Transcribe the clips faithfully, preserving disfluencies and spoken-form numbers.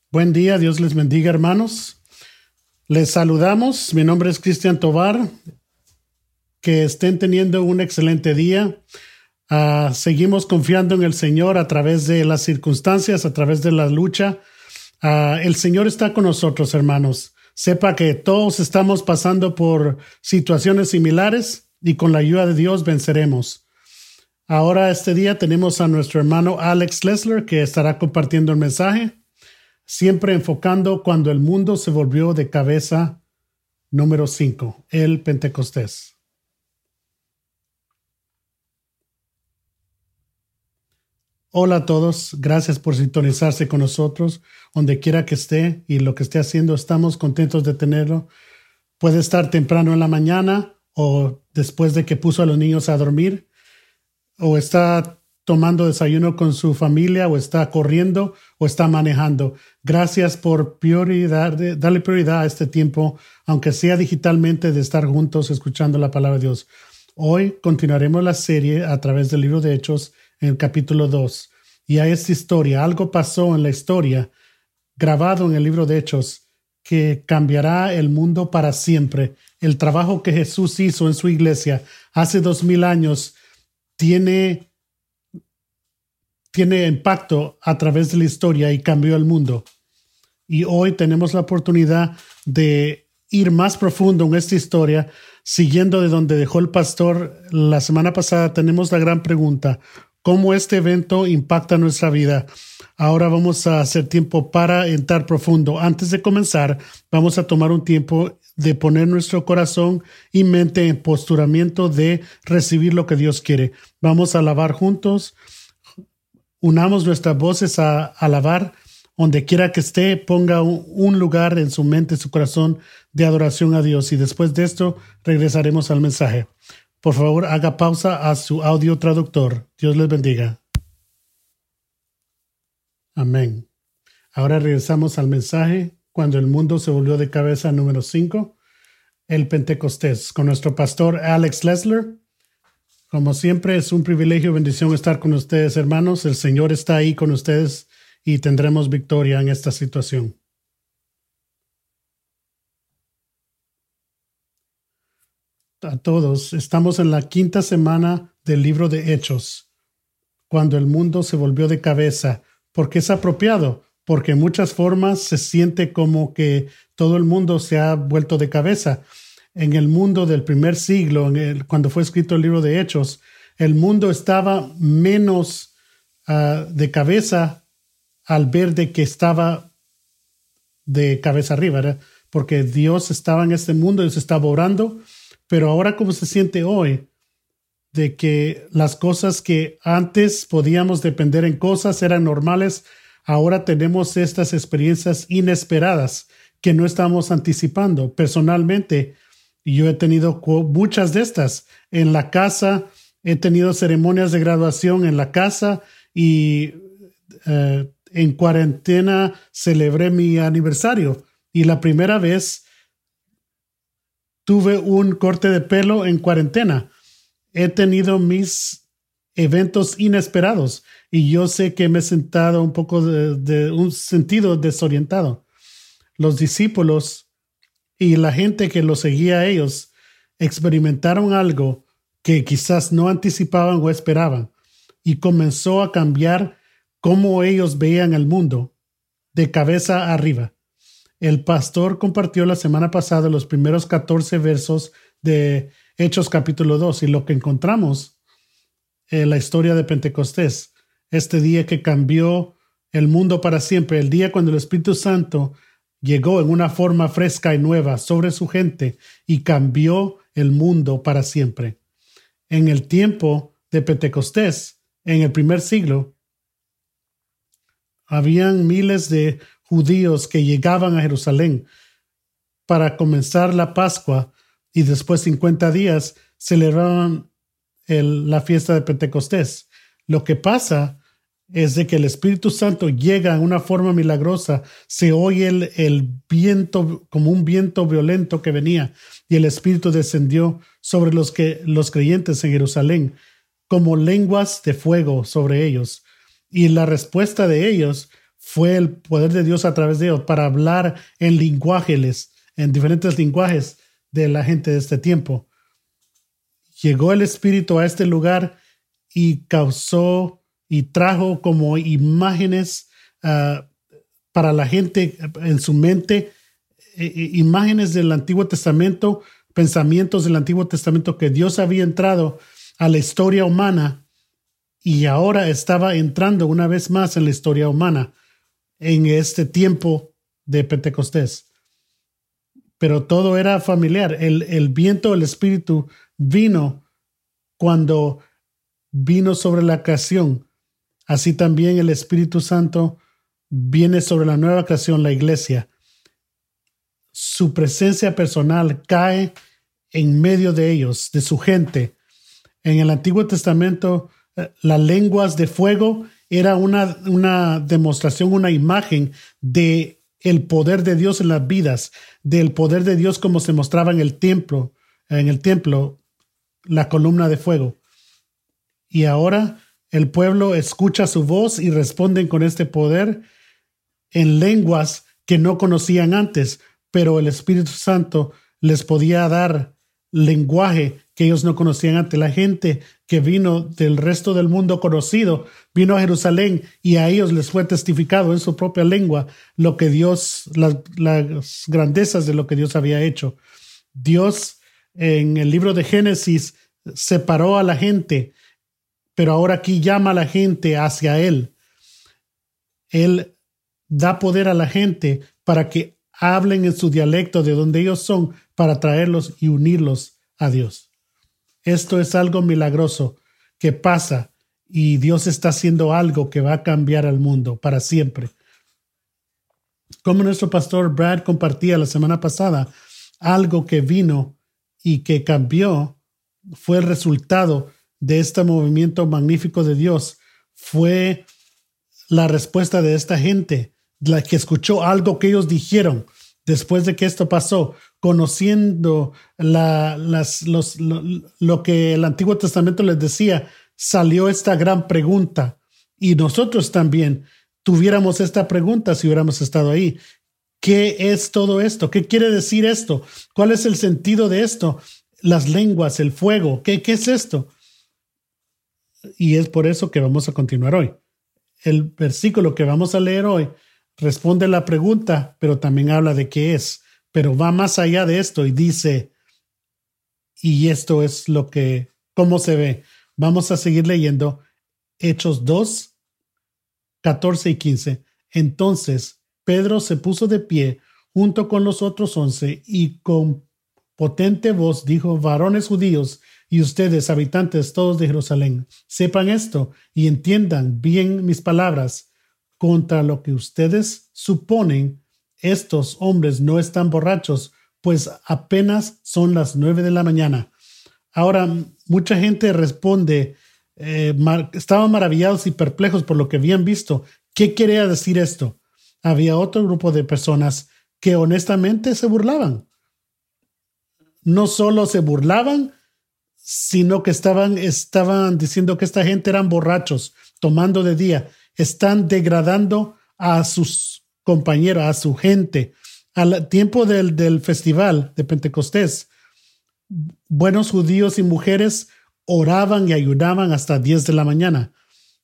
Buen día, Dios les bendiga, hermanos. Les saludamos. Mi nombre es Cristian Tovar. Que estén teniendo un excelente día. Uh, seguimos confiando en el Señor a través de las circunstancias, a través de la lucha. Uh, el Señor está con nosotros, hermanos. Sepa que todos estamos pasando por situaciones similares y con la ayuda de Dios venceremos. Ahora, este día, tenemos a nuestro hermano Alex Lesler, que estará compartiendo el mensaje, siempre enfocando cuando el mundo se volvió de cabeza, número cinco, el Pentecostés. Hola a todos, gracias por sintonizarse con nosotros, donde quiera que esté y lo que esté haciendo, estamos contentos de tenerlo. Puede estar temprano en la mañana o después de que puso a los niños a dormir, o está tomando desayuno con su familia, o está corriendo, o está manejando. Gracias por prioridad, darle prioridad a este tiempo, aunque sea digitalmente, de estar juntos escuchando la palabra de Dios. Hoy continuaremos la serie a través del libro de Hechos, en el capítulo dos. Y a esta historia, algo pasó en la historia, grabado en el libro de Hechos, que cambiará el mundo para siempre. El trabajo que Jesús hizo en su iglesia hace dos mil años tiene, tiene impacto a través de la historia y cambió el mundo. Y hoy tenemos la oportunidad de ir más profundo en esta historia, siguiendo de donde dejó el pastor la semana pasada. Tenemos la gran pregunta: ¿cómo este evento impacta nuestra vida? Ahora vamos a hacer tiempo para entrar profundo. Antes de comenzar, vamos a tomar un tiempo de poner nuestro corazón y mente en posturamiento de recibir lo que Dios quiere. Vamos a alabar juntos. Unamos nuestras voces a alabar. Donde quiera que esté, ponga un lugar en su mente, en su corazón, de adoración a Dios. Y después de esto, regresaremos al mensaje. Por favor, haga pausa a su audio traductor. Dios les bendiga. Amén. Ahora regresamos al mensaje. Cuando el mundo se volvió de cabeza, número cinco, el Pentecostés, con nuestro pastor Alex Lesler. Como siempre, es un privilegio y bendición estar con ustedes, hermanos. El Señor está ahí con ustedes y tendremos victoria en esta situación. A todos, estamos en la quinta semana del libro de Hechos, cuando el mundo se volvió de cabeza. ¿Por qué es apropiado? Porque en muchas formas se siente como que todo el mundo se ha vuelto de cabeza. En el mundo del primer siglo, en el, cuando fue escrito el libro de Hechos, el mundo estaba menos uh, de cabeza al ver de que estaba de cabeza arriba, ¿verdad? Porque Dios estaba en este mundo, Dios estaba orando. Pero ahora, ¿cómo se siente hoy? De que las cosas que antes podíamos depender en cosas eran normales, ahora tenemos estas experiencias inesperadas que no estamos anticipando. Personalmente, yo he tenido muchas de estas. En la casa, he tenido ceremonias de graduación en la casa y eh, en cuarentena celebré mi aniversario. Y la primera vez tuve un corte de pelo en cuarentena. He tenido mis eventos inesperados y yo sé que me he sentado un poco de, de un sentido desorientado. Los discípulos y la gente que los seguía a ellos experimentaron algo que quizás no anticipaban o esperaban, y comenzó a cambiar cómo ellos veían el mundo de cabeza arriba. El pastor compartió la semana pasada los primeros catorce versos de Hechos capítulo dos, y lo que encontramos en la historia de Pentecostés, este día que cambió el mundo para siempre, el día cuando el Espíritu Santo llegó en una forma fresca y nueva sobre su gente y cambió el mundo para siempre. En el tiempo de Pentecostés, en el primer siglo, habían miles de judíos que llegaban a Jerusalén para comenzar la Pascua, y después cincuenta días celebraban el, la fiesta de Pentecostés. Lo que pasa es de que el Espíritu Santo llega en una forma milagrosa. Se oye el, el viento, como un viento violento que venía, y el Espíritu descendió sobre los, que, los creyentes en Jerusalén como lenguas de fuego sobre ellos. Y la respuesta de ellos fue el poder de Dios a través de ellos para hablar en lenguajes, en diferentes lenguajes de la gente de este tiempo. Llegó el Espíritu a este lugar y causó y trajo como imágenes uh, para la gente en su mente, eh, imágenes del Antiguo Testamento, pensamientos del Antiguo Testamento que Dios había entrado a la historia humana y ahora estaba entrando una vez más en la historia humana en este tiempo de Pentecostés. Pero todo era familiar. El, el viento del Espíritu vino cuando vino sobre la creación. Así también el Espíritu Santo viene sobre la nueva creación, la iglesia. Su presencia personal cae en medio de ellos, de su gente. En el Antiguo Testamento, las lenguas de fuego era una, una demostración, una imagen de el poder de Dios en las vidas, del poder de Dios como se mostraba en el templo, en el templo, la columna de fuego. Y ahora el pueblo escucha su voz y responden con este poder en lenguas que no conocían antes, pero el Espíritu Santo les podía dar lenguaje que ellos no conocían antes. La gente que vino del resto del mundo conocido vino a Jerusalén y a ellos les fue testificado en su propia lengua lo que Dios, las, las grandezas de lo que Dios había hecho. Dios en el libro de Génesis separó a la gente, pero ahora aquí llama a la gente hacia Él. Él da poder a la gente para que hablen en su dialecto de donde ellos son, para traerlos y unirlos a Dios. Esto es algo milagroso que pasa y Dios está haciendo algo que va a cambiar al mundo para siempre. Como nuestro pastor Brad compartía la semana pasada, algo que vino y que cambió fue el resultado de este movimiento magnífico de Dios. Fue la respuesta de esta gente, la que escuchó algo que ellos dijeron después de que esto pasó, conociendo la, las, los, lo, lo que el Antiguo Testamento les decía, salió esta gran pregunta. Y nosotros también tuviéramos esta pregunta si hubiéramos estado ahí. ¿Qué es todo esto? ¿Qué quiere decir esto? ¿Cuál es el sentido de esto? Las lenguas, el fuego, ¿qué, qué es esto? Y es por eso que vamos a continuar hoy. El versículo que vamos a leer hoy responde la pregunta, pero también habla de qué es. Pero va más allá de esto y dice, y esto es lo que, cómo se ve. Vamos a seguir leyendo Hechos dos, catorce y quince. Entonces Pedro se puso de pie junto con los otros once y con potente voz dijo: varones judíos y ustedes, habitantes todos de Jerusalén, sepan esto y entiendan bien mis palabras. Contra lo que ustedes suponen, estos hombres no están borrachos, pues apenas son las nueve de la mañana. Ahora, mucha gente responde, eh, mar- estaban maravillados y perplejos por lo que habían visto. ¿Qué quería decir esto? Había otro grupo de personas que honestamente se burlaban. No solo se burlaban, sino que estaban, estaban diciendo que esta gente eran borrachos, tomando de día. Están degradando a sus compañeros, a su gente. Al tiempo del, del festival de Pentecostés, buenos judíos y mujeres oraban y ayunaban hasta diez de la mañana.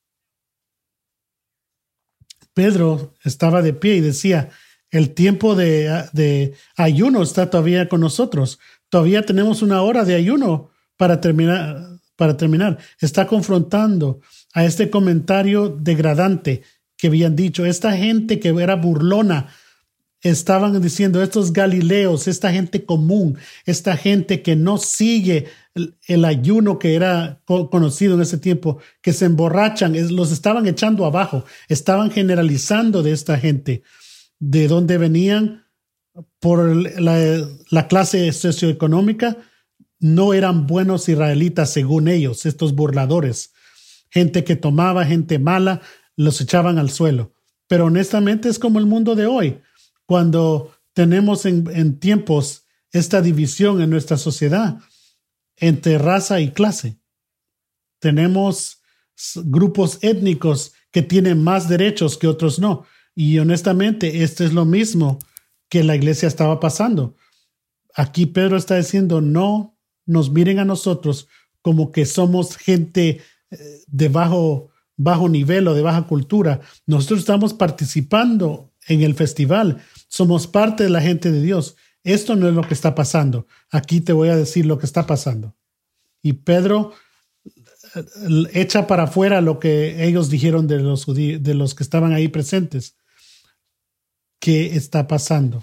Pedro estaba de pie y decía: el tiempo de, de ayuno está todavía con nosotros. Todavía tenemos una hora de ayuno para terminar. Para terminar, está confrontando a este comentario degradante que habían dicho. Esta gente que era burlona, estaban diciendo, estos galileos, esta gente común, esta gente que no sigue el, el ayuno que era co- conocido en ese tiempo, que se emborrachan, es, los estaban echando abajo, estaban generalizando de esta gente, de dónde venían por la, la clase socioeconómica. No eran buenos israelitas según ellos, estos burladores. Gente que tomaba, gente mala, los echaban al suelo. Pero honestamente es como el mundo de hoy, cuando tenemos en, en tiempos esta división en nuestra sociedad entre raza y clase. Tenemos grupos étnicos que tienen más derechos que otros no. Y honestamente, esto es lo mismo que la iglesia estaba pasando. Aquí Pedro está diciendo, no nos miren a nosotros como que somos gente eh, de bajo, bajo nivel o de baja cultura. Nosotros estamos participando en el festival. Somos parte de la gente de Dios. Esto no es lo que está pasando. Aquí te voy a decir lo que está pasando. Y Pedro echa para afuera lo que ellos dijeron de los judíos, de los que estaban ahí presentes. ¿Qué está pasando?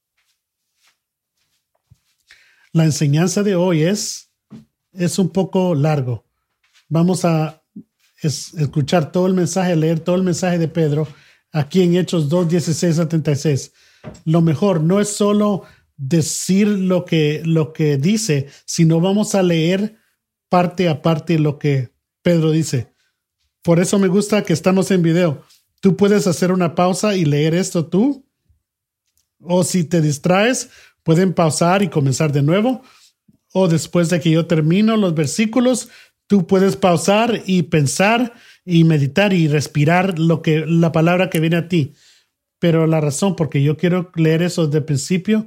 La enseñanza de hoy es, es un poco largo. Vamos a es, escuchar todo el mensaje, leer todo el mensaje de Pedro aquí en Hechos dos, dieciséis a treinta y seis. Lo mejor no es solo decir lo que, lo que dice, sino vamos a leer parte a parte lo que Pedro dice. Por eso me gusta que estamos en video. Tú puedes hacer una pausa y leer esto tú. O si te distraes, pueden pausar y comenzar de nuevo. O después de que yo termino los versículos, tú puedes pausar y pensar y meditar y respirar lo que, la palabra que viene a ti. Pero la razón por que yo quiero leer eso desde el principio,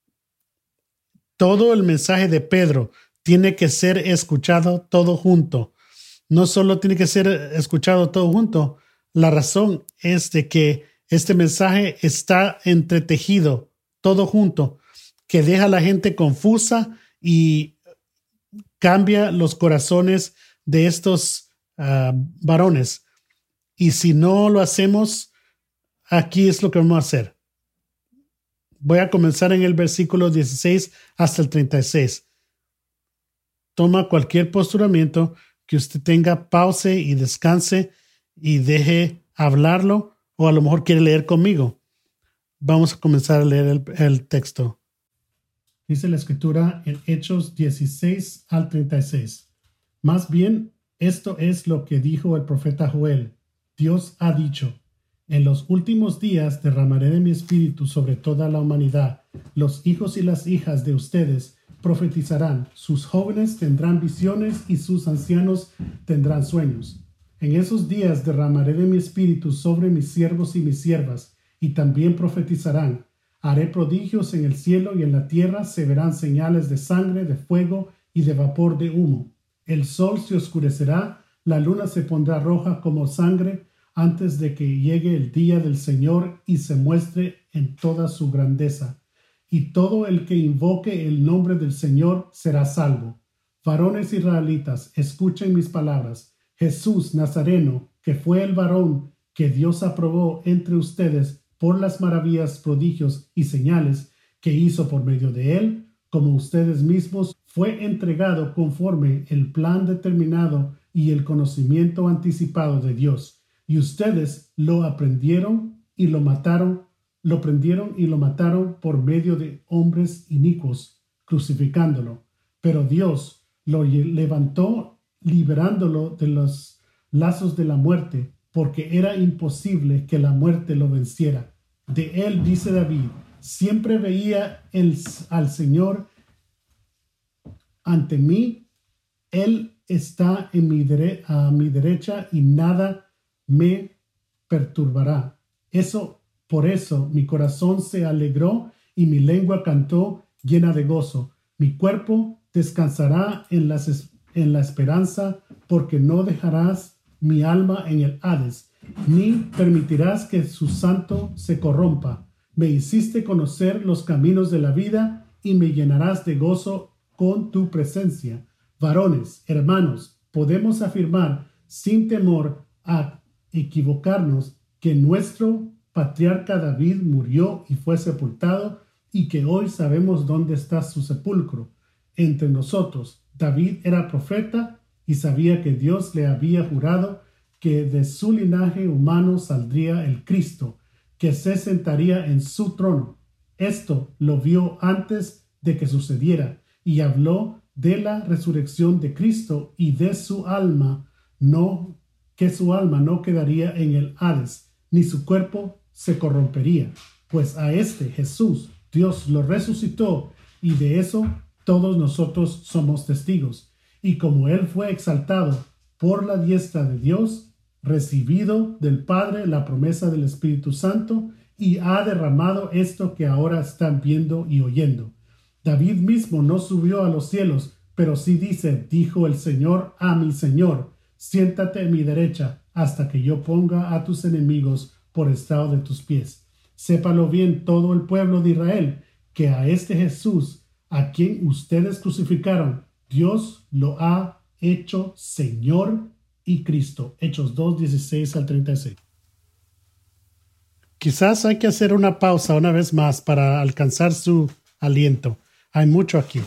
todo el mensaje de Pedro tiene que ser escuchado todo junto. No solo tiene que ser escuchado todo junto. La razón es de que este mensaje está entretejido todo junto, que deja a la gente confusa y cambia los corazones de estos uh, varones. Y si no lo hacemos, aquí es lo que vamos a hacer. Voy a comenzar en el versículo dieciséis hasta el treinta y seis. Toma cualquier posturamiento que usted tenga, pause y descanse y deje hablarlo, o a lo mejor quiere leer conmigo. Vamos a comenzar a leer el, el texto. Dice la escritura en Hechos dieciséis al treinta y seis. Más bien, esto es lo que dijo el profeta Joel. Dios ha dicho: en los últimos días derramaré de mi espíritu sobre toda la humanidad. Los hijos y las hijas de ustedes profetizarán, sus jóvenes tendrán visiones y sus ancianos tendrán sueños. En esos días derramaré de mi espíritu sobre mis siervos y mis siervas, y también profetizarán. Haré prodigios en el cielo y en la tierra, se verán señales de sangre, de fuego y de vapor de humo. El sol se oscurecerá, la luna se pondrá roja como sangre, antes de que llegue el día del Señor y se muestre en toda su grandeza. Y todo el que invoque el nombre del Señor será salvo. Varones israelitas, escuchen mis palabras. Jesús Nazareno, que fue el varón que Dios aprobó entre ustedes por las maravillas, prodigios y señales que hizo por medio de él, como ustedes mismos, fue entregado conforme el plan determinado y el conocimiento anticipado de Dios. Y ustedes lo aprendieron y lo mataron, lo prendieron y lo mataron por medio de hombres inicuos, crucificándolo. Pero Dios lo levantó liberándolo de los lazos de la muerte, porque era imposible que la muerte lo venciera. De él dice David: siempre veía el, al Señor ante mí, él está en mi dere- a mi derecha y nada me perturbará. Eso, por eso mi corazón se alegró y mi lengua cantó llena de gozo. Mi cuerpo descansará en las en la esperanza, porque no dejarás mi alma en el Hades, ni permitirás que su santo se corrompa. Me hiciste conocer los caminos de la vida, y me llenarás de gozo con tu presencia. Varones, hermanos, podemos afirmar sin temor a equivocarnos que nuestro patriarca David murió y fue sepultado, y que hoy sabemos dónde está su sepulcro. Entre nosotros, David era profeta y sabía que Dios le había jurado que de su linaje humano saldría el Cristo, que se sentaría en su trono. Esto lo vio antes de que sucediera, y habló de la resurrección de Cristo y de su alma, no, que su alma no quedaría en el Hades, ni su cuerpo se corrompería. Pues a este Jesús Dios lo resucitó, y de eso todos nosotros somos testigos. Y como él fue exaltado por la diestra de Dios, recibido del Padre la promesa del Espíritu Santo y ha derramado esto que ahora están viendo y oyendo. David mismo no subió a los cielos, pero sí dice, dijo el Señor a mi Señor, siéntate a mi derecha hasta que yo ponga a tus enemigos por estrado de tus pies. Sépalo bien todo el pueblo de Israel, que a este Jesús, a quien ustedes crucificaron, Dios lo ha hecho Señor y Cristo. Hechos dos, dieciséis al treinta y seis. Quizás hay que hacer una pausa una vez más para alcanzar su aliento. Hay mucho aquí.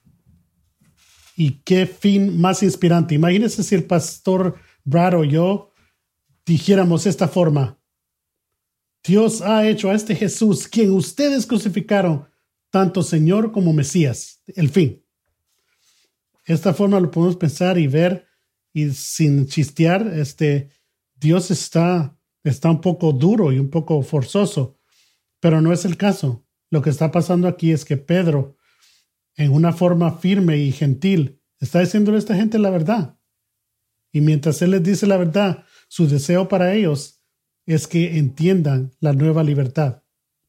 Y qué fin más inspirante. Imagínense si el pastor Brad o yo dijéramos esta forma. Dios ha hecho a este Jesús, quien ustedes crucificaron, tanto Señor como Mesías. El fin. Esta forma lo podemos pensar y ver, y sin chistear, este, Dios está, está un poco duro y un poco forzoso, pero no es el caso. Lo que está pasando aquí es que Pedro, en una forma firme y gentil, está diciéndole a esta gente la verdad. Y mientras él les dice la verdad, su deseo para ellos es que entiendan la nueva libertad.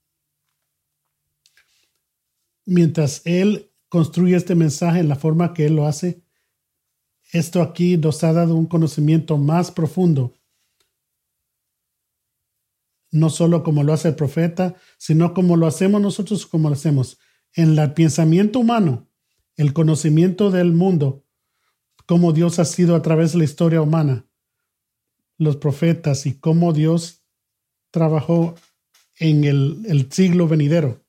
Mientras él construye este mensaje en la forma que él lo hace, esto aquí nos ha dado un conocimiento más profundo. No solo como lo hace el profeta, sino como lo hacemos nosotros, como lo hacemos. En el pensamiento humano, el conocimiento del mundo, cómo Dios ha sido a través de la historia humana, los profetas y cómo Dios trabajó en el, el siglo venidero.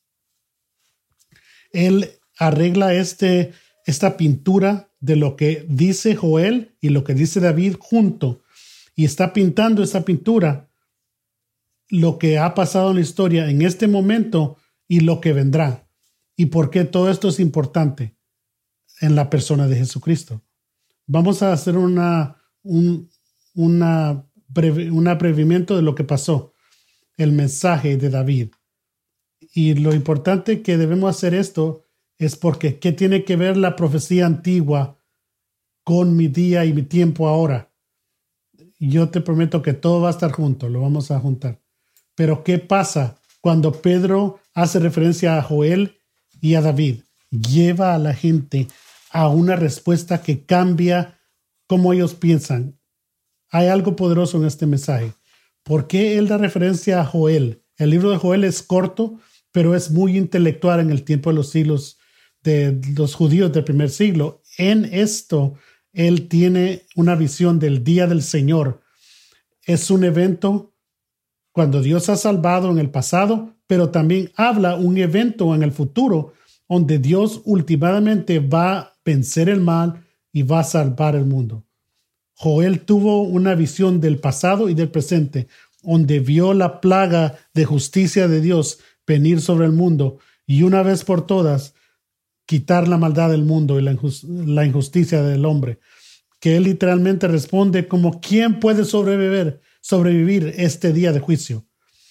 Él arregla este, esta pintura de lo que dice Joel y lo que dice David junto, y está pintando esa pintura, lo que ha pasado en la historia en este momento y lo que vendrá. ¿Y por qué todo esto es importante? En la persona de Jesucristo. Vamos a hacer una, un una breve, un abrevimiento de lo que pasó, el mensaje de David. Y lo importante que debemos hacer esto es porque ¿qué tiene que ver la profecía antigua con mi día y mi tiempo ahora? Yo te prometo que todo va a estar junto, lo vamos a juntar. Pero ¿qué pasa cuando Pedro hace referencia a Joel y a David? Lleva a la gente a una respuesta que cambia cómo ellos piensan. Hay algo poderoso en este mensaje. ¿Por qué él da referencia a Joel? El libro de Joel es corto, pero es muy intelectual en el tiempo de los siglos de los judíos del primer siglo. En esto, él tiene una visión del día del Señor. Es un evento cuando Dios ha salvado en el pasado, pero también habla un evento en el futuro donde Dios últimamente va a vencer el mal y va a salvar el mundo. Joel tuvo una visión del pasado y del presente, donde vio la plaga de justicia de Dios venir sobre el mundo y una vez por todas quitar la maldad del mundo y la, injust- la injusticia del hombre. Que él literalmente responde como ¿quién puede sobrevivir, sobrevivir este día de juicio?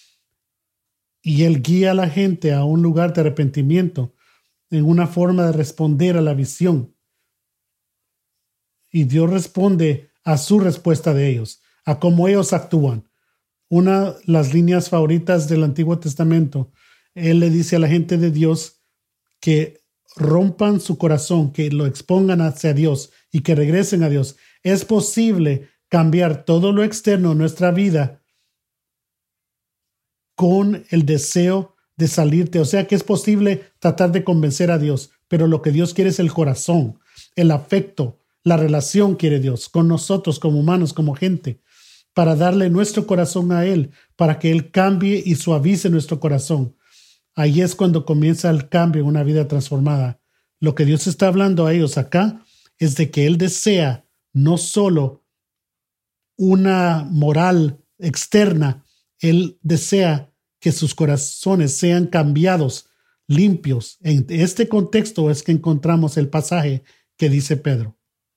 Y él guía a la gente a un lugar de arrepentimiento en una forma de responder a la visión. Y Dios responde a su respuesta de ellos, a cómo ellos actúan. Una de las líneas favoritas del Antiguo Testamento, él le dice a la gente de Dios que rompan su corazón, que lo expongan hacia Dios y que regresen a Dios. Es posible cambiar todo lo externo de nuestra vida con el deseo de salirte. O sea que es posible tratar de convencer a Dios, pero lo que Dios quiere es el corazón, el afecto, la relación quiere Dios con nosotros como humanos, como gente, para darle nuestro corazón a Él, para que Él cambie y suavice nuestro corazón. Ahí es cuando comienza el cambio en una vida transformada. Lo que Dios está hablando a ellos acá es de que Él desea no solo una moral externa, Él desea que sus corazones sean cambiados, limpios. En este contexto es que encontramos el pasaje que dice Pedro.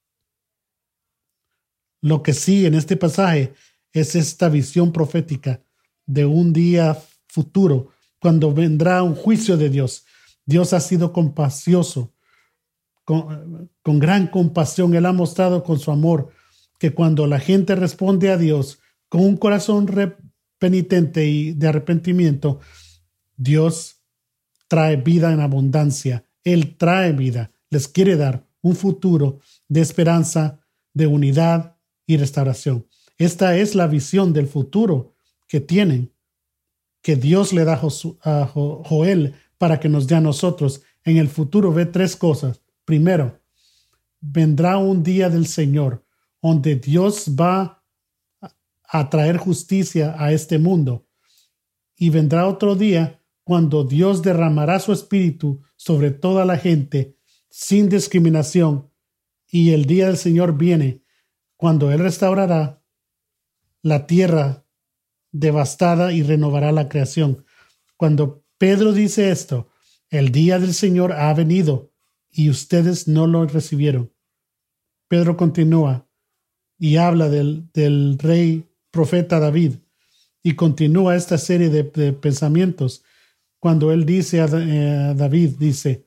Lo que sí en este pasaje es esta visión profética de un día futuro cuando vendrá un juicio de Dios. Dios ha sido compasivo, con, con gran compasión. Él ha mostrado con su amor que cuando la gente responde a Dios con un corazón penitente y de arrepentimiento, Dios trae vida en abundancia. Él trae vida. Les quiere dar un futuro de esperanza, de unidad y restauración. Esta es la visión del futuro que tienen, que Dios le da a Joel para que nos dé a nosotros. En el futuro ve tres cosas. Primero, vendrá un día del Señor donde Dios va a traer justicia a este mundo. Y vendrá otro día cuando Dios derramará su espíritu sobre toda la gente sin discriminación. Y el día del Señor viene cuando Él restaurará la tierra devastada y renovará la creación. Cuando Pedro dice esto, el día del Señor ha venido y ustedes no lo recibieron. Pedro continúa y habla del, del rey profeta David y continúa esta serie de, de pensamientos. Cuando él dice a, eh, a David, dice,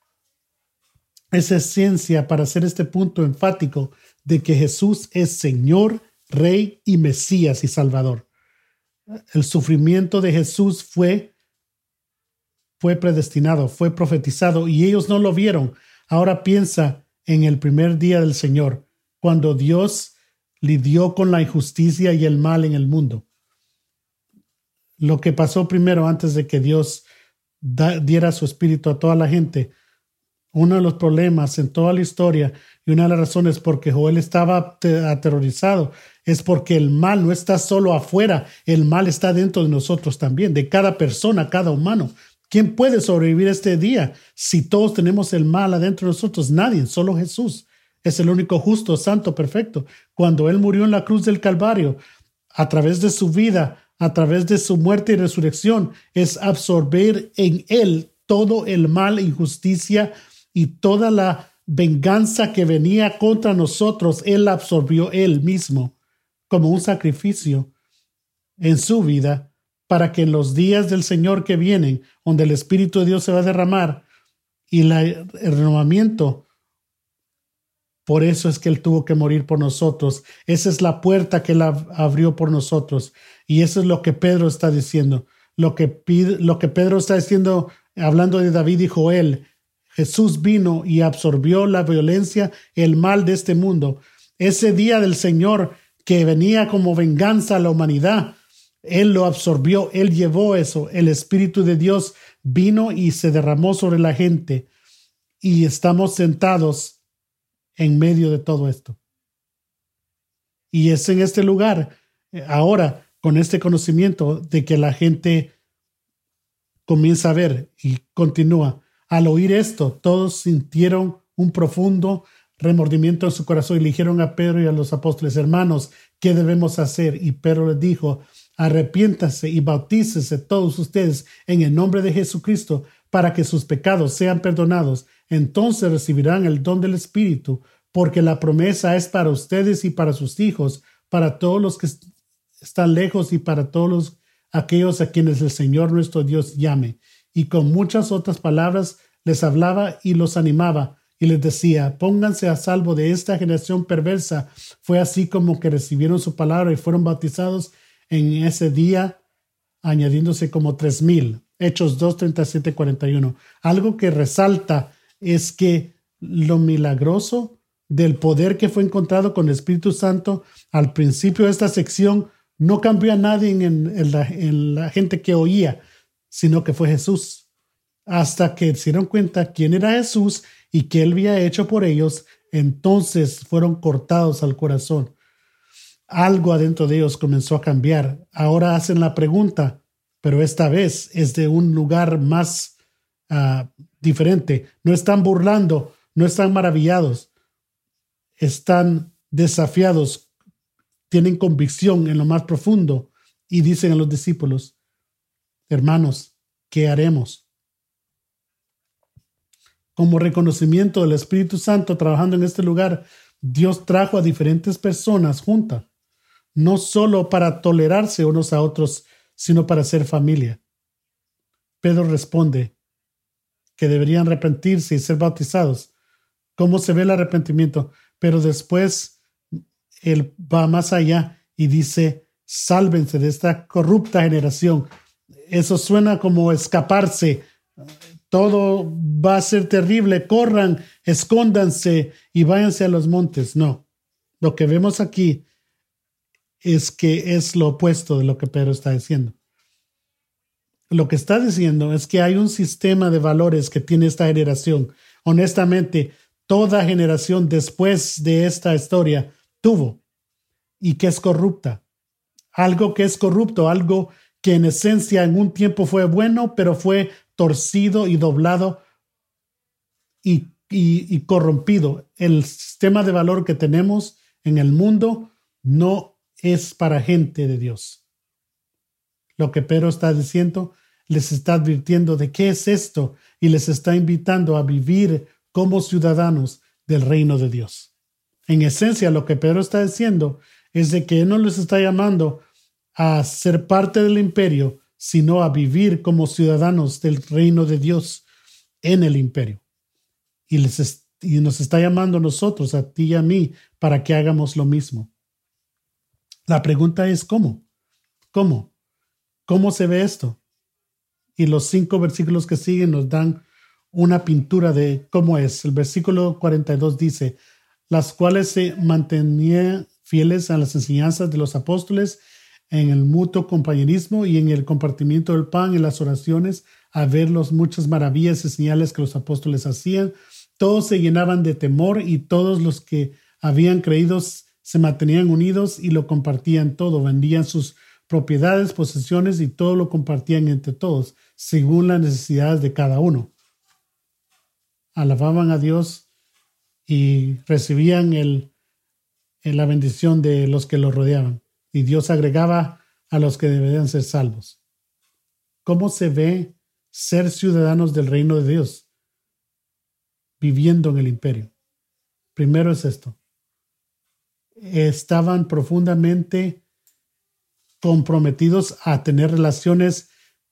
es esencia para hacer este punto enfático de que Jesús es Señor, Rey y Mesías y Salvador. El sufrimiento de Jesús fue, fue predestinado, fue profetizado y ellos no lo vieron. Ahora piensa en el primer día del Señor, cuando Dios lidió con la injusticia y el mal en el mundo. Lo que pasó primero antes de que Dios da, diera su espíritu a toda la gente. Uno de los problemas en toda la historia y una de las razones por que Joel estaba aterrorizado es porque el mal no está solo afuera, el mal está dentro de nosotros también, de cada persona, cada humano. ¿Quién puede sobrevivir este día si todos tenemos el mal adentro de nosotros? Nadie, solo Jesús es el único justo, santo, perfecto. Cuando Él murió en la cruz del Calvario, a través de su vida, a través de su muerte y resurrección, es absorber en Él todo el mal, injusticia y toda la venganza que venía contra nosotros. Él la absorbió Él mismo como un sacrificio en su vida, para que en los días del Señor que vienen, donde el Espíritu de Dios se va a derramar y la, el renovamiento, por eso es que Él tuvo que morir por nosotros. Esa es la puerta que Él abrió por nosotros. Y eso es lo que Pedro está diciendo. Lo que, pide, lo que Pedro está diciendo, hablando de David y Joel, Jesús vino y absorbió la violencia, el mal de este mundo. Ese día del Señor que venía como venganza a la humanidad, Él lo absorbió, Él llevó eso. El Espíritu de Dios vino y se derramó sobre la gente. Y estamos sentados en medio de todo esto. Y es en este lugar, ahora, con este conocimiento de que la gente comienza a ver y continúa. Al oír esto, todos sintieron un profundo remordimiento en su corazón y le dijeron a Pedro y a los apóstoles, hermanos, ¿qué debemos hacer? Y Pedro les dijo, arrepiéntase y bautícese todos ustedes en el nombre de Jesucristo para que sus pecados sean perdonados. Entonces recibirán el don del Espíritu, porque la promesa es para ustedes y para sus hijos, para todos los que están lejos y para todos los, aquellos a quienes el Señor nuestro Dios llame. Y con muchas otras palabras les hablaba y los animaba y les decía, pónganse a salvo de esta generación perversa. Fue así como que recibieron su palabra y fueron bautizados en ese día, añadiéndose como tres mil. Hechos dos, treinta y siete, cuarenta y uno. Algo que resalta es que lo milagroso del poder que fue encontrado con el Espíritu Santo al principio de esta sección no cambió a nadie en, en, la, en la gente que oía, sino que fue Jesús. Hasta que se dieron cuenta quién era Jesús y qué Él había hecho por ellos, entonces fueron cortados al corazón. Algo adentro de ellos comenzó a cambiar. Ahora hacen la pregunta, pero esta vez es de un lugar más uh, diferente. No están burlando, no están maravillados, están desafiados, tienen convicción en lo más profundo y dicen a los discípulos, hermanos, ¿qué haremos? Como reconocimiento del Espíritu Santo trabajando en este lugar, Dios trajo a diferentes personas juntas, no solo para tolerarse unos a otros, sino para ser familia. Pedro responde que deberían arrepentirse y ser bautizados. ¿Cómo se ve el arrepentimiento? Pero después Él va más allá y dice, sálvense de esta corrupta generación. Eso suena como escaparse. Todo va a ser terrible. Corran, escóndanse y váyanse a los montes. No. Lo que vemos aquí es que es lo opuesto de lo que Pedro está diciendo. Lo que está diciendo es que hay un sistema de valores que tiene esta generación. Honestamente, toda generación después de esta historia tuvo, y que es corrupta. Algo que es corrupto, algo que en esencia en un tiempo fue bueno, pero fue torcido y doblado y, y, y corrompido. El sistema de valor que tenemos en el mundo no es para gente de Dios. Lo que Pedro está diciendo, les está advirtiendo de qué es esto y les está invitando a vivir como ciudadanos del reino de Dios. En esencia, lo que Pedro está diciendo es de que él no les está llamando a ser parte del imperio, sino a vivir como ciudadanos del reino de Dios en el imperio. Y, les es, y nos está llamando a nosotros, a ti y a mí, para que hagamos lo mismo. La pregunta es ¿cómo? ¿Cómo? ¿Cómo se ve esto? Y los cinco versículos que siguen nos dan una pintura de cómo es. El versículo cuarenta y dos dice, las cuales se mantenían fieles a las enseñanzas de los apóstoles en el mutuo compañerismo y en el compartimiento del pan, en las oraciones, a ver las muchas maravillas y señales que los apóstoles hacían. Todos se llenaban de temor y todos los que habían creído se mantenían unidos y lo compartían todo. Vendían sus propiedades, posesiones y todo lo compartían entre todos, según las necesidades de cada uno. Alababan a Dios y recibían el, la bendición de los que los rodeaban. Y Dios agregaba a los que deberían ser salvos. ¿Cómo se ve ser ciudadanos del reino de Dios? Viviendo en el imperio. Primero es esto. Estaban profundamente comprometidos a tener relaciones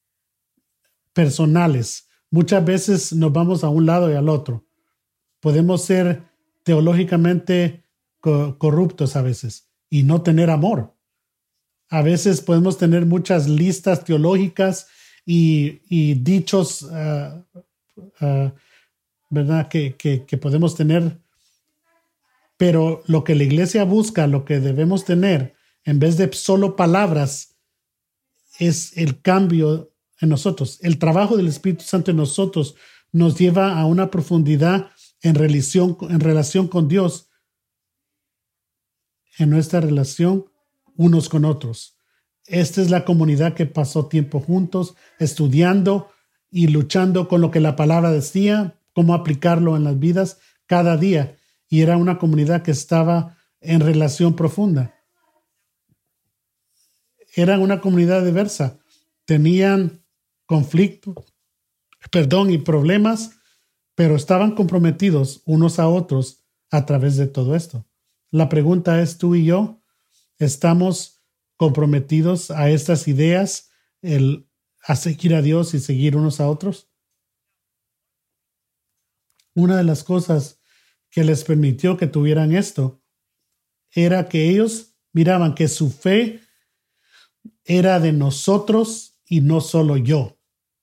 personales. Muchas veces nos vamos a un lado y al otro. Podemos ser teológicamente co- corruptos a veces y no tener amor. A veces podemos tener muchas listas teológicas y, y dichos, uh, uh, ¿verdad? Que, que, que podemos tener. Pero lo que la iglesia busca, lo que debemos tener, en vez de solo palabras, es el cambio en nosotros. El trabajo del Espíritu Santo en nosotros nos lleva a una profundidad en relación, en relación con Dios, en nuestra relación unos con otros. Esta es la comunidad que pasó tiempo juntos, estudiando y luchando con lo que la palabra decía, cómo aplicarlo en las vidas cada día. Y era una comunidad que estaba en relación profunda. Era una comunidad diversa. Tenían conflictos, perdón, y problemas, pero estaban comprometidos unos a otros a través de todo esto. La pregunta es, ¿tú y yo estamos comprometidos a estas ideas, el, a seguir a Dios y seguir unos a otros? Una de las cosas que les permitió que tuvieran esto era que ellos miraban que su fe era de nosotros y no solo yo.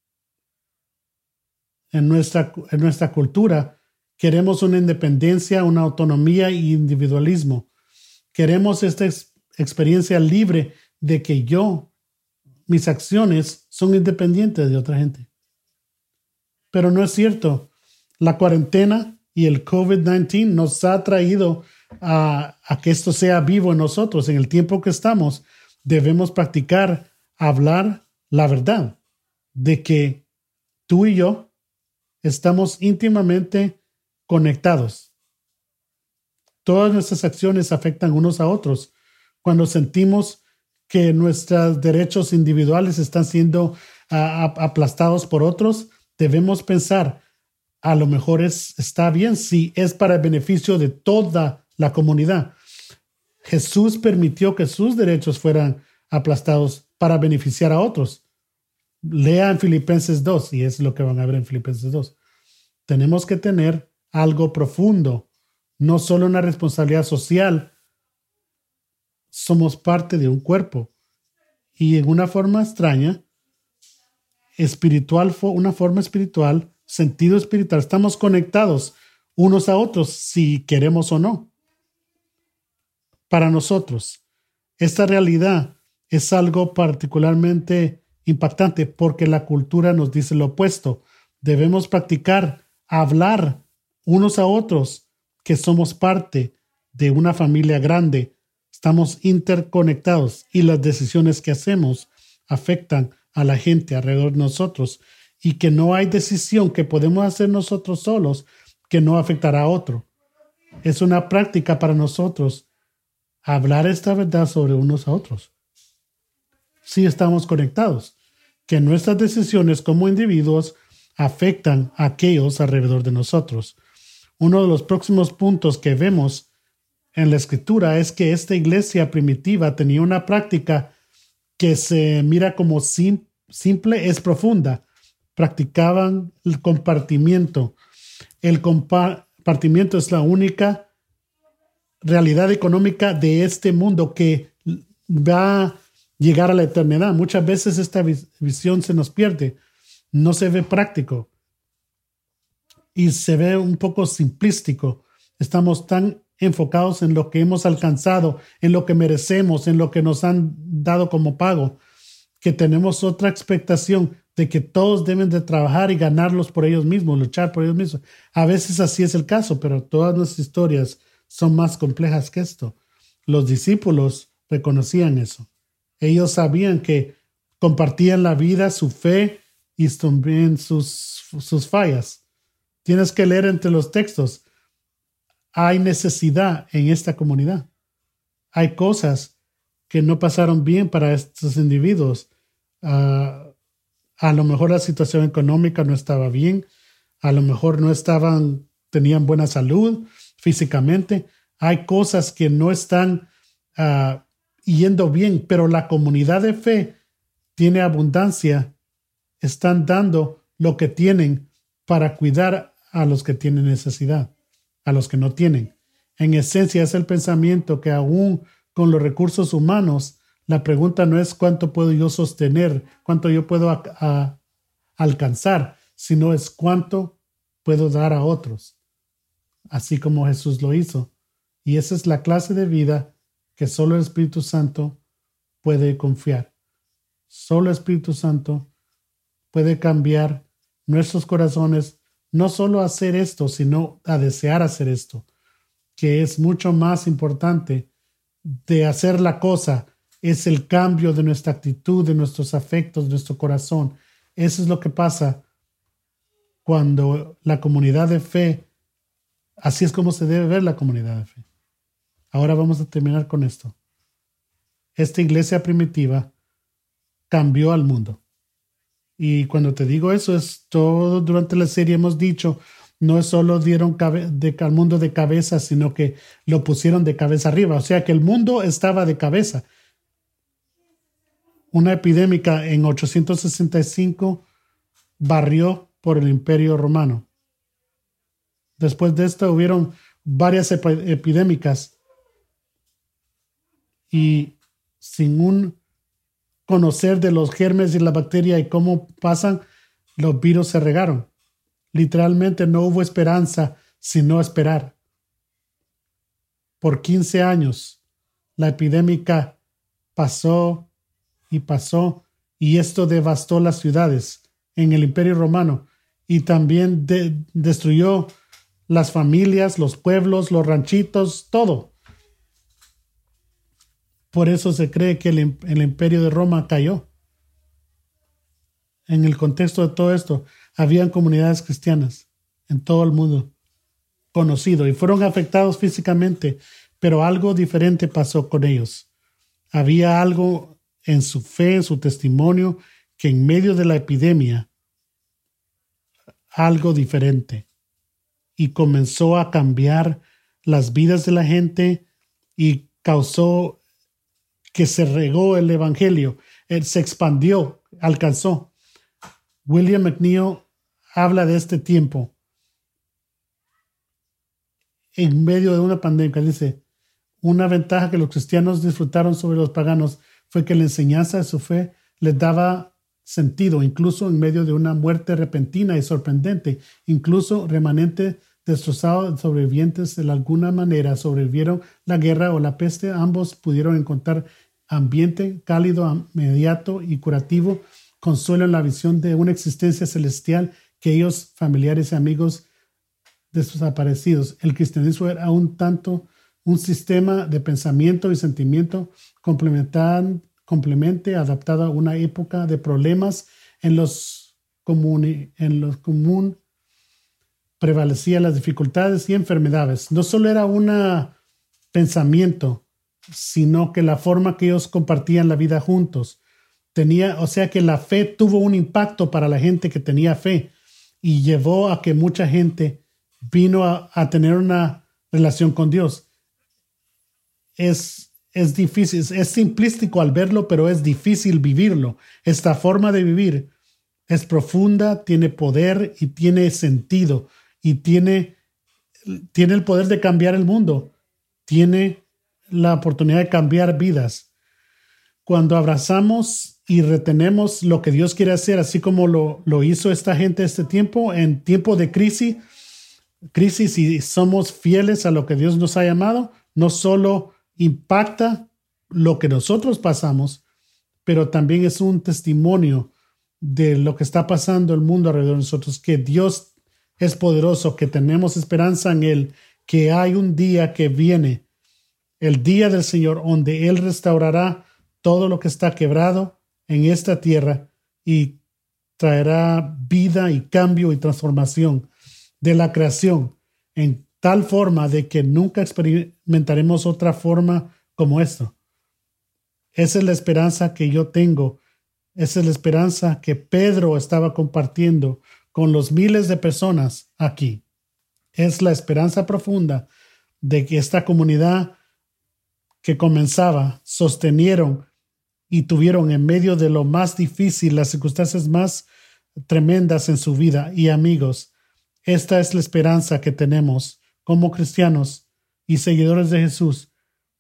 En nuestra, en nuestra cultura queremos una independencia, una autonomía e individualismo. Queremos esta ex- experiencia libre de que yo, mis acciones son independientes de otra gente. Pero no es cierto. La cuarentena y el COVID diecinueve nos ha traído a, a que esto sea vivo en nosotros. En el tiempo que estamos, debemos practicar hablar la verdad de que tú y yo estamos íntimamente conectados. Todas nuestras acciones afectan unos a otros. Cuando sentimos que nuestros derechos individuales están siendo uh, aplastados por otros, debemos pensar, a lo mejor es, está bien si es para el beneficio de toda la comunidad. Jesús permitió que sus derechos fueran aplastados para beneficiar a otros. Lean Filipenses dos, y es lo que van a ver en Filipenses dos. Tenemos que tener algo profundo, no solo una responsabilidad social somos parte de un cuerpo. Y en una forma extraña, espiritual, una forma espiritual, sentido espiritual, estamos conectados unos a otros, si queremos o no. Para nosotros, esta realidad es algo particularmente impactante porque la cultura nos dice lo opuesto. Debemos practicar, hablar unos a otros que somos parte de una familia grande. Estamos interconectados y las decisiones que hacemos afectan a la gente alrededor de nosotros y que no hay decisión que podemos hacer nosotros solos que no afectará a otro. Es una práctica para nosotros hablar esta verdad sobre unos a otros. Si estamos conectados, que nuestras decisiones como individuos afectan a aquellos alrededor de nosotros. Uno de los próximos puntos que vemos en la escritura es que esta iglesia primitiva tenía una práctica que se mira como sim- simple, es profunda. Practicaban el compartimiento. El compartimiento es la única realidad económica de este mundo que va a llegar a la eternidad. Muchas veces esta vis- visión se nos pierde. No se ve práctico y se ve un poco simplístico. Estamos tan enfocados en lo que hemos alcanzado, en lo que merecemos, en lo que nos han dado como pago, que tenemos otra expectación de que todos deben de trabajar y ganarlos por ellos mismos, luchar por ellos mismos. A veces así es el caso, pero todas nuestras historias son más complejas que esto. Los discípulos reconocían eso. Ellos sabían que compartían la vida, su fe y también sus, sus fallas. Tienes que leer entre los textos. Hay necesidad en esta comunidad. Hay cosas que no pasaron bien para estos individuos. Uh, a lo mejor la situación económica no estaba bien. A lo mejor no estaban, tenían buena salud físicamente. Hay cosas que no están uh, yendo bien, pero la comunidad de fe tiene abundancia. Están dando lo que tienen para cuidar a los que tienen necesidad, a los que no tienen. En esencia es el pensamiento que aún con los recursos humanos, la pregunta no es cuánto puedo yo sostener, cuánto yo puedo a, a, alcanzar, sino es cuánto puedo dar a otros, así como Jesús lo hizo. Y esa es la clase de vida que solo el Espíritu Santo puede confiar. Solo el Espíritu Santo puede cambiar nuestros corazones, no solo a hacer esto, sino a desear hacer esto, que es mucho más importante de hacer la cosa. Es el cambio de nuestra actitud, de nuestros afectos, de nuestro corazón. Eso es lo que pasa cuando la comunidad de fe, así es como se debe ver la comunidad de fe. Ahora vamos a terminar con esto. Esta iglesia primitiva cambió al mundo. Y cuando te digo eso, es todo durante la serie hemos dicho, no es solo dieron cabe- de, al mundo de cabeza, sino que lo pusieron de cabeza arriba. O sea que el mundo estaba de cabeza. Una epidemia en ochocientos sesenta y cinco barrió por el Imperio Romano. Después de esto hubieron varias ep- epidémicas y sin un conocer de los germes y la bacteria y cómo pasan, los virus se regaron. Literalmente no hubo esperanza sino esperar. Por quince años la epidemia pasó y pasó y esto devastó las ciudades en el Imperio Romano y también de- destruyó las familias, los pueblos, los ranchitos, todo. Por eso se cree que el, el Imperio de Roma cayó. En el contexto de todo esto, habían comunidades cristianas en todo el mundo conocido y fueron afectados físicamente, pero algo diferente pasó con ellos. Había algo en su fe, en su testimonio, que en medio de la epidemia, algo diferente. Y comenzó a cambiar las vidas de la gente y causó que se regó el evangelio, él se expandió, alcanzó. William McNeil habla de este tiempo en medio de una pandemia. Dice, Una ventaja que los cristianos disfrutaron sobre los paganos fue que la enseñanza de su fe les daba sentido, incluso en medio de una muerte repentina y sorprendente. Incluso remanentes destrozados, sobrevivientes de alguna manera sobrevivieron la guerra o la peste. Ambos pudieron encontrar ambiente cálido, inmediato y curativo, consuelo en la visión de una existencia celestial que ellos, familiares y amigos desaparecidos. El cristianismo era un tanto un sistema de pensamiento y sentimiento complemente adaptado a una época de problemas en los común, en los común prevalecían las dificultades y enfermedades. No solo era un pensamiento, sino que la forma que ellos compartían la vida juntos tenía, o sea que la fe tuvo un impacto para la gente que tenía fe y llevó a que mucha gente vino a, a tener una relación con Dios. Es, es difícil, es simplístico al verlo, pero es difícil vivirlo. Esta forma de vivir es profunda, tiene poder y tiene sentido y tiene, tiene el poder de cambiar el mundo. Tiene la oportunidad de cambiar vidas. Cuando abrazamos y retenemos lo que Dios quiere hacer, así como lo, lo hizo esta gente este tiempo, en tiempo de crisis, crisis y somos fieles a lo que Dios nos ha llamado, no solo impacta lo que nosotros pasamos, pero también es un testimonio de lo que está pasando en el mundo alrededor de nosotros, que Dios es poderoso, que tenemos esperanza en Él, que hay un día que viene, el día del Señor, donde Él restaurará todo lo que está quebrado en esta tierra y traerá vida y cambio y transformación de la creación en tal forma de que nunca experimentaremos otra forma como esto. Esa es la esperanza que yo tengo. Esa es la esperanza que Pedro estaba compartiendo con los miles de personas aquí. Es la esperanza profunda de que esta comunidad que comenzaba, sostenieron y tuvieron en medio de lo más difícil, las circunstancias más tremendas en su vida. Y amigos, esta es la esperanza que tenemos como cristianos y seguidores de Jesús,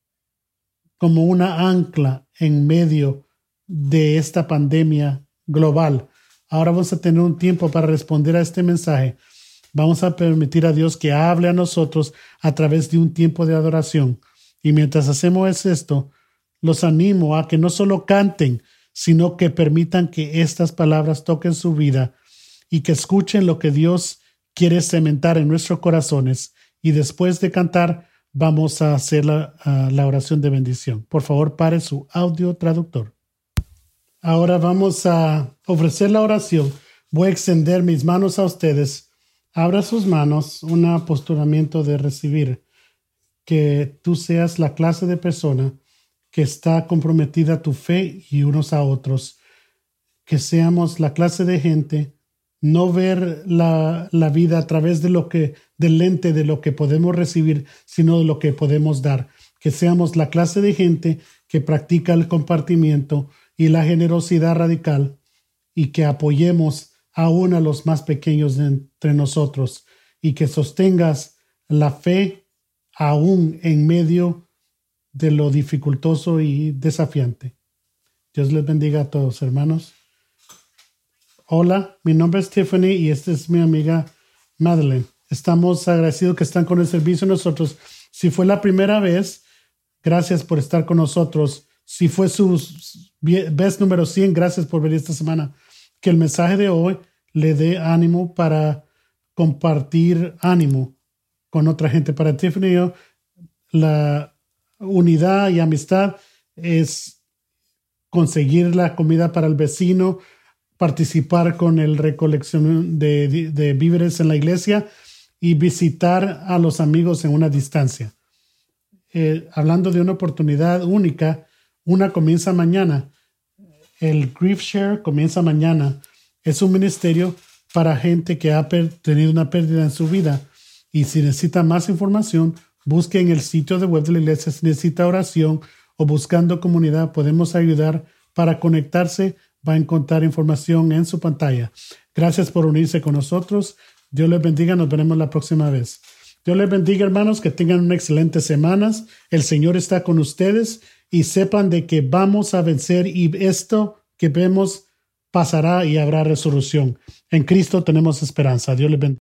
como una ancla en medio de esta pandemia global. Ahora vamos a tener un tiempo para responder a este mensaje. Vamos a permitir a Dios que hable a nosotros a través de un tiempo de adoración. Y mientras hacemos esto, los animo a que no solo canten, sino que permitan que estas palabras toquen su vida y que escuchen lo que Dios quiere cementar en nuestros corazones. Y después de cantar, vamos a hacer la, uh, la oración de bendición. Por favor, pare su audio traductor. Ahora vamos a ofrecer la oración. Voy a extender mis manos a ustedes. Abra sus manos, un apostolamiento de recibir. Que tú seas la clase de persona que está comprometida a tu fe y unos a otros. Que seamos la clase de gente, no ver la, la vida a través de lo que, del lente de lo que podemos recibir, sino de lo que podemos dar. Que seamos la clase de gente que practica el compartimiento y la generosidad radical y que apoyemos aún a los más pequeños de entre nosotros y que sostengas la fe aún en medio de lo dificultoso y desafiante. Dios les bendiga a todos, hermanos. Hola, mi nombre es Tiffany y esta es mi amiga Madeleine. Estamos agradecidos que están con el servicio nosotros. Si fue la primera vez, gracias por estar con nosotros. Si fue su vez número cien, gracias por venir esta semana. Que el mensaje de hoy le dé ánimo para compartir ánimo con otra gente. Para Tiffany y yo, la unidad y amistad es conseguir la comida para el vecino, participar con el recolección de, de, de víveres en la iglesia y visitar a los amigos en una distancia. Eh, hablando de una oportunidad única, una comienza mañana. El Grief Share comienza mañana. Es un ministerio para gente que ha per- tenido una pérdida en su vida. Y si necesita más información, busque en el sitio de web de la iglesia. Si necesita oración o buscando comunidad, podemos ayudar. Para conectarse, va a encontrar información en su pantalla. Gracias por unirse con nosotros. Dios les bendiga. Nos veremos la próxima vez. Dios les bendiga, hermanos, que tengan una excelente semana. El Señor está con ustedes y sepan de que vamos a vencer y esto que vemos pasará y habrá resolución. En Cristo tenemos esperanza. Dios les bendiga.